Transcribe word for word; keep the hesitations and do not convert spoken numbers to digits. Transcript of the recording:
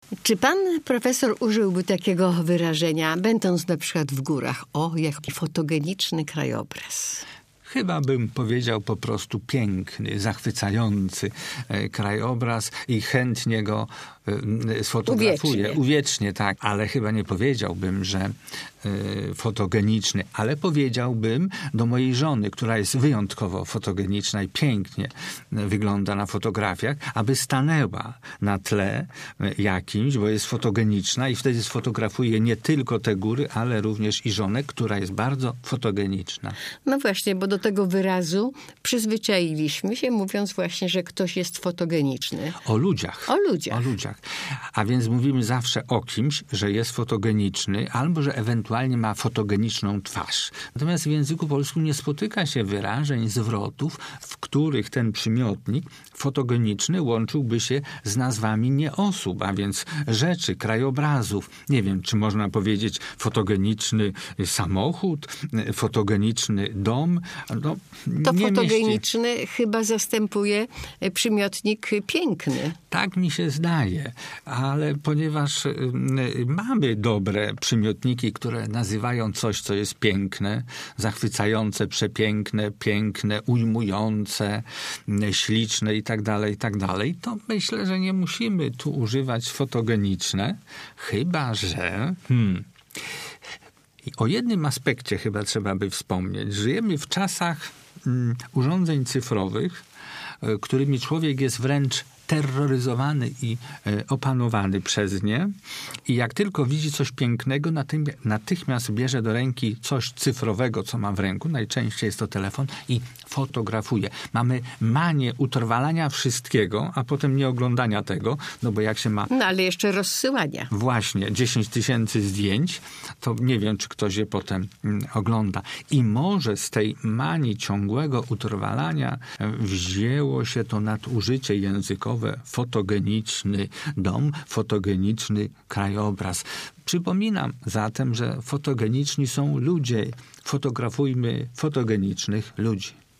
Czy pan profesor użyłby takiego wyrażenia, będąc na przykład w górach? O, jaki fotogeniczny krajobraz. Chyba bym powiedział po prostu piękny, zachwycający e, krajobraz i chętnie go e, sfotografuję. Uwiecznie. Uwiecznie, tak. Ale chyba nie powiedziałbym, że e, fotogeniczny, ale powiedziałbym do mojej żony, która jest wyjątkowo fotogeniczna i pięknie wygląda na fotografiach, aby stanęła na tle jakimś, bo jest fotogeniczna i wtedy sfotografuje nie tylko te góry, ale również i żonę, która jest bardzo fotogeniczna. No właśnie, bo do tego wyrazu przyzwyczailiśmy się, mówiąc właśnie, że ktoś jest fotogeniczny. O ludziach. O ludziach. O ludziach. A więc mówimy zawsze o kimś, że jest fotogeniczny, albo że ewentualnie ma fotogeniczną twarz. Natomiast w języku polskim nie spotyka się wyrażeń, zwrotów, w których ten przymiotnik fotogeniczny łączyłby się z nazwami nie osób, a więc rzeczy, krajobrazów. Nie wiem, czy można powiedzieć fotogeniczny samochód, fotogeniczny dom. No, To nie fotogeniczny mieści. chyba zastępuje przymiotnik piękny. Tak mi się zdaje, ale ponieważ y, y, mamy dobre przymiotniki, które nazywają coś, co jest piękne, zachwycające, przepiękne, piękne, ujmujące, y, śliczne i tak dalej, i tak dalej, to myślę, że nie musimy tu używać fotogeniczne, chyba że... Hmm, I o jednym aspekcie chyba trzeba by wspomnieć. Żyjemy w czasach mm, urządzeń cyfrowych, y, którymi człowiek jest wręcz terroryzowany i y, opanowany przez nie. I jak tylko widzi coś pięknego, natychmiast bierze do ręki coś cyfrowego, co ma w ręku. Najczęściej jest to telefon i fotografuje. Mamy manię utrwalania wszystkiego, a potem nie oglądania tego, no bo jak się ma... No ale jeszcze rozsyłania. Właśnie, dziesięć tysięcy zdjęć, to nie wiem, czy ktoś je potem mm, ogląda. I może z tej manii ciągłego utrwalania wzięło się to nadużycie językowe, fotogeniczny dom, fotogeniczny krajobraz. Przypominam zatem, że fotogeniczni są ludzie. Fotografujmy fotogenicznych ludzi.